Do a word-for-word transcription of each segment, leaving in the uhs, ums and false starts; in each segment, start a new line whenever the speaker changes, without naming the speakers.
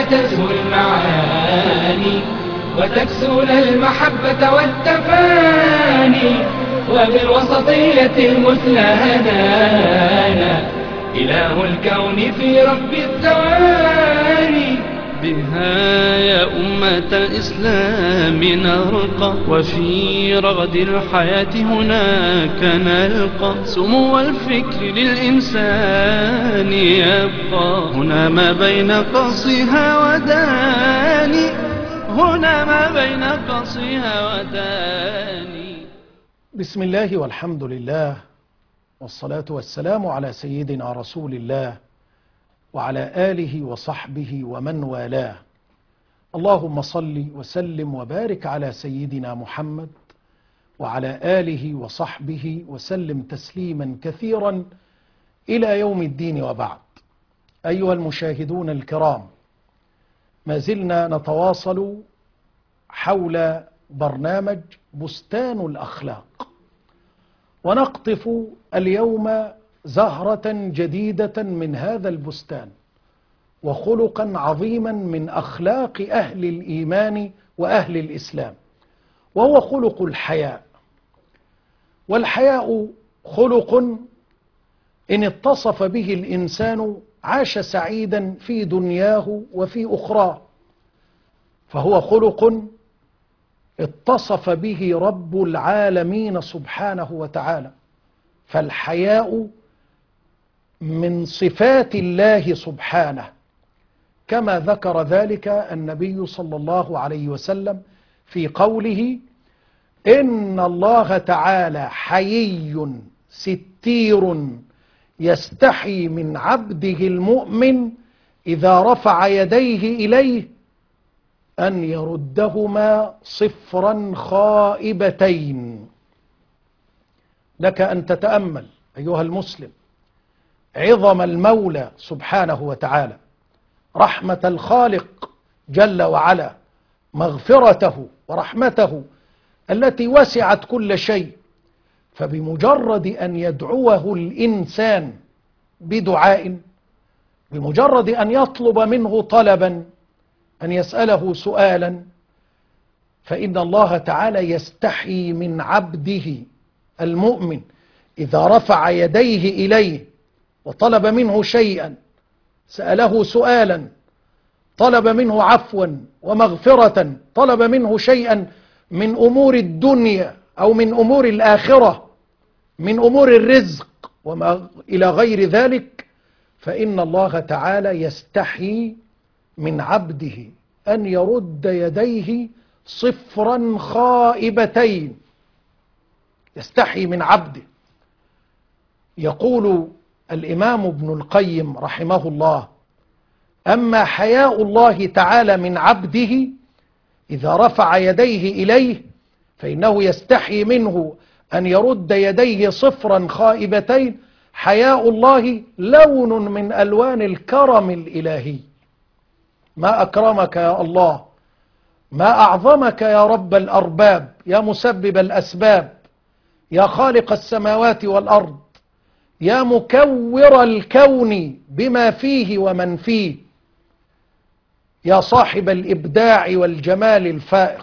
تزهو المعاني وتكسون المحبة والتفاني، وبالوسطية المثلى هدانا إله الكون في رب الثواني.
بها يا أمة الإسلام نرقى، وفي رغد الحياة هناك نلقى سمو الفكر للإنسان يبقى. هنا ما بين قصها وداني، هنا ما بين قصها وداني.
بسم الله والحمد لله، والصلاة والسلام على سيدنا رسول الله وعلى آله وصحبه ومن والاه. اللهم صل وسلم وبارك على سيدنا محمد وعلى آله وصحبه وسلم تسليما كثيرا إلى يوم الدين، وبعد. أيها المشاهدون الكرام، ما زلنا نتواصل حول برنامج بستان الأخلاق، ونقطف اليوم زهرة جديدة من هذا البستان، وخلقا عظيما من أخلاق أهل الإيمان وأهل الإسلام، وهو خلق الحياء. والحياء خلق إن اتصف به الإنسان عاش سعيدا في دنياه وفي أخراه، فهو خلق اتصف به رب العالمين سبحانه وتعالى. فالحياء من صفات الله سبحانه، كما ذكر ذلك النبي صلى الله عليه وسلم في قوله: إن الله تعالى حيي ستير يستحي من عبده المؤمن إذا رفع يديه إليه أن يردهما صفرا خائبتين. لك أن تتأمل أيها المسلم عظم المولى سبحانه وتعالى، رحمة الخالق جل وعلا، مغفرته ورحمته التي وسعت كل شيء. فبمجرد أن يدعوه الإنسان بدعاء، بمجرد أن يطلب منه طلبا، أن يسأله سؤالا، فإن الله تعالى يستحي من عبده المؤمن إذا رفع يديه إليه وطلب منه شيئا، سأله سؤالا، طلب منه عفوا ومغفرة، طلب منه شيئا من أمور الدنيا أو من أمور الآخرة، من أمور الرزق وما إلى غير ذلك، فإن الله تعالى يستحي من عبده أن يرد يديه صفرا خائبتين. يستحي من عبده. يقول الإمام ابن القيم رحمه الله: أما حياء الله تعالى من عبده إذا رفع يديه إليه فإنه يستحي منه أن يرد يديه صفرا خائبتين. حياء الله لون من ألوان الكرم الإلهي. ما أكرمك يا الله، ما أعظمك يا رب الأرباب، يا مسبب الأسباب، يا خالق السماوات والأرض، يا مكور الكون بما فيه ومن فيه، يا صاحب الإبداع والجمال الفائق،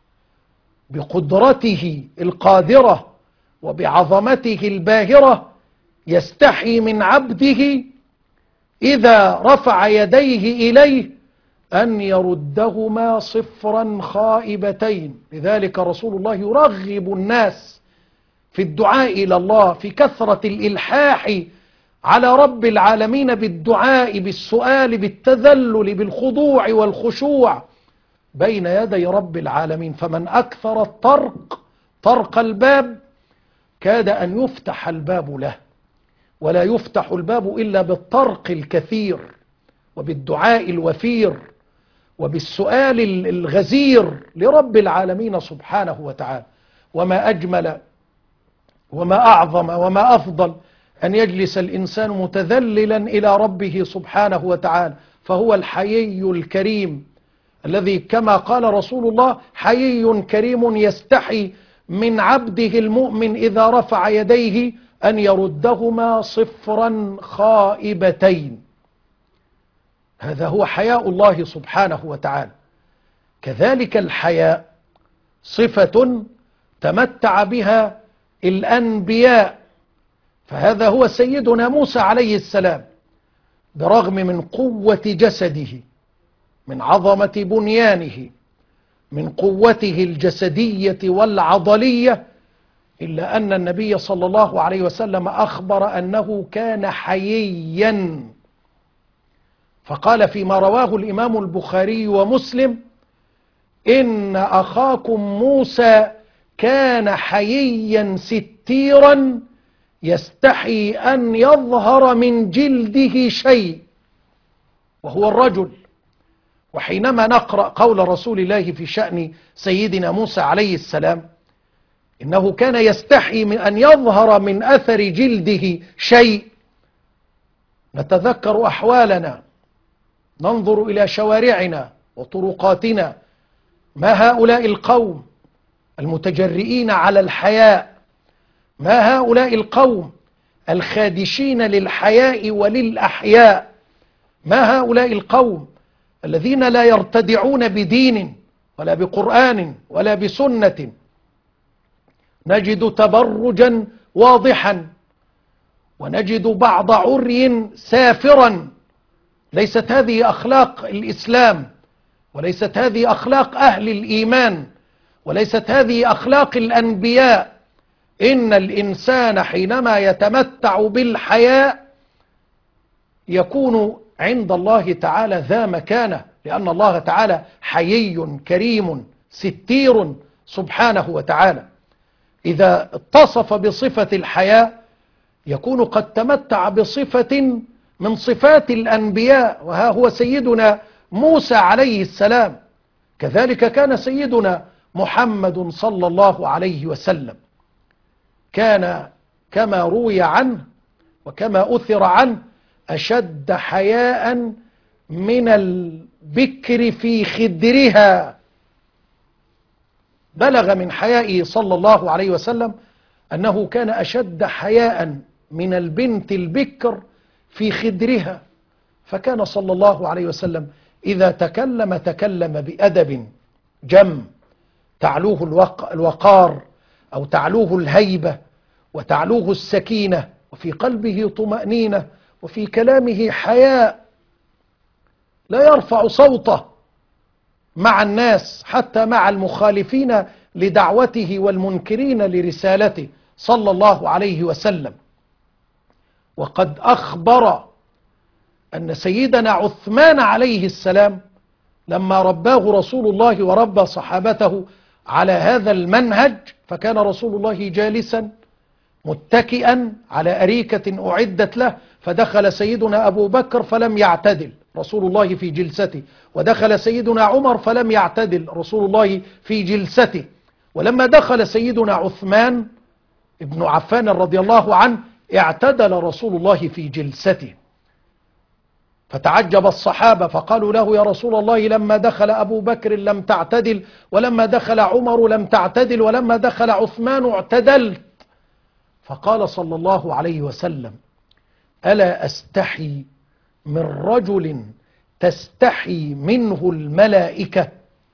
بقدرته القادرة وبعظمته الباهرة. يستحي من عبده إذا رفع يديه إليه أن يردهما صفرا خائبتين. لذلك رسول الله يرغب الناس في الدعاء إلى الله، في كثرة الإلحاح على رب العالمين بالدعاء، بالسؤال، بالتذلل، بالخضوع والخشوع بين يدي رب العالمين. فمن أكثر الطرق طرق الباب كاد أن يفتح الباب له، ولا يفتح الباب إلا بالطرق الكثير وبالدعاء الوفير وبالسؤال الغزير لرب العالمين سبحانه وتعالى. وما أجمل وما أعظم وما أفضل أن يجلس الإنسان متذللا إلى ربه سبحانه وتعالى، فهو الحيي الكريم الذي كما قال رسول الله: حيي كريم يستحي من عبده المؤمن إذا رفع يديه أن يردهما صفرا خائبتين. هذا هو حياء الله سبحانه وتعالى. كذلك الحياء صفة تمتع بها الأنبياء، فهذا هو سيدنا موسى عليه السلام، برغم من قوة جسده، من عظمة بنيانه، من قوته الجسدية والعضلية، إلا أن النبي صلى الله عليه وسلم أخبر أنه كان حييا، فقال فيما رواه الإمام البخاري ومسلم: إن أخاكم موسى كان حييا ستيرا يستحي أن يظهر من جلده شيء، وهو الرجل. وحينما نقرأ قول رسول الله في شأن سيدنا موسى عليه السلام إنه كان يستحي من أن يظهر من أثر جلده شيء، نتذكر أحوالنا، ننظر إلى شوارعنا وطرقاتنا، ما هؤلاء القوم المتجرئين على الحياء، ما هؤلاء القوم الخادشين للحياء وللأحياء، ما هؤلاء القوم الذين لا يرتدعون بدين ولا بقرآن ولا بسنة. نجد تبرجا واضحا، ونجد بعض عري سافرا. ليست هذه أخلاق الإسلام، وليست هذه أخلاق أهل الإيمان، وليست هذه أخلاق الأنبياء. إن الإنسان حينما يتمتع بالحياء يكون عند الله تعالى ذا مكانة، لأن الله تعالى حيي كريم ستير سبحانه وتعالى. إذا اتصف بصفة الحياء يكون قد تمتع بصفة من صفات الأنبياء، وها هو سيدنا موسى عليه السلام. كذلك كان سيدنا محمد صلى الله عليه وسلم، كان كما روي عنه وكما أثر عنه أشد حياء من البكر في خدرها. بلغ من حيائه صلى الله عليه وسلم أنه كان أشد حياء من البنت البكر في خدرها. فكان صلى الله عليه وسلم إذا تكلم تكلم بأدب جم، تعلوه الوقار أو تعلوه الهيبة وتعلوه السكينة، وفي قلبه طمأنينة، وفي كلامه حياء، لا يرفع صوته مع الناس حتى مع المخالفين لدعوته والمنكرين لرسالته صلى الله عليه وسلم. وقد أخبر أن سيدنا عثمان عليه السلام لما رباه رسول الله وربى صحابته على هذا المنهج، فكان رسول الله جالسا متكئا على أريكة أعدت له، فدخل سيدنا أبو بكر فلم يعتدل رسول الله في جلسته، ودخل سيدنا عمر فلم يعتدل رسول الله في جلسته، ولما دخل سيدنا عثمان ابن عفان رضي الله عنه اعتدل رسول الله في جلسته. فتعجب الصحابة فقالوا له: يا رسول الله، لما دخل أبو بكر لم تعتدل، ولما دخل عمر لم تعتدل، ولما دخل عثمان اعتدلت. فقال صلى الله عليه وسلم: ألا أستحي من رجل تستحي منه الملائكة؟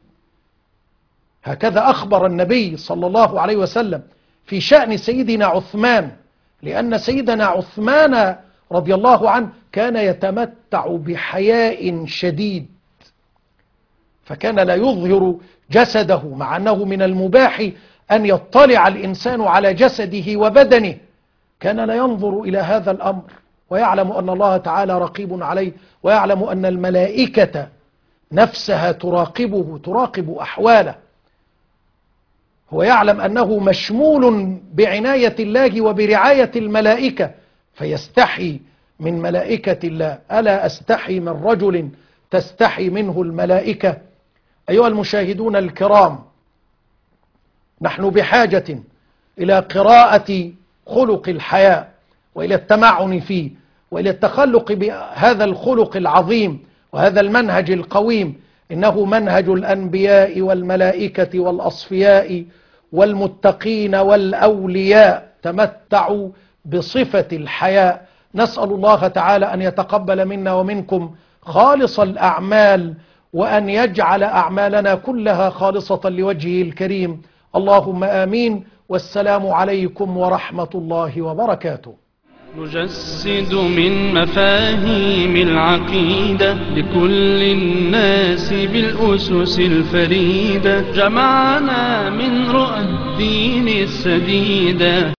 هكذا أخبر النبي صلى الله عليه وسلم في شأن سيدنا عثمان، لأن سيدنا عثمان رضي الله عنه كان يتمتع بحياء شديد، فكان لا يظهر جسده، مع أنه من المباح أن يطلع الإنسان على جسده وبدنه، كان لا ينظر إلى هذا الأمر، ويعلم أن الله تعالى رقيب عليه، ويعلم أن الملائكة نفسها تراقبه، تراقب أحواله. هو يعلم أنه مشمول بعناية الله وبرعاية الملائكة، فيستحي من ملائكة الله. ألا أستحي من رجل تستحي منه الملائكة؟ أيها المشاهدون الكرام، نحن بحاجة إلى قراءة خلق الحياء، وإلى التمعن فيه، وإلى التخلق بهذا الخلق العظيم وهذا المنهج القويم. إنه منهج الأنبياء والملائكة والأصفياء والمتقين والأولياء، تمتعوا بصفة الحياء. نسأل الله تعالى أن يتقبل منا ومنكم خالص الأعمال، وأن يجعل أعمالنا كلها خالصة لوجهه الكريم. اللهم آمين. والسلام عليكم ورحمة الله وبركاته.
نجسد من مفاهيم العقيدة لكل الناس بالأسس الفريدة، جمعنا من رؤى الدين السديدة.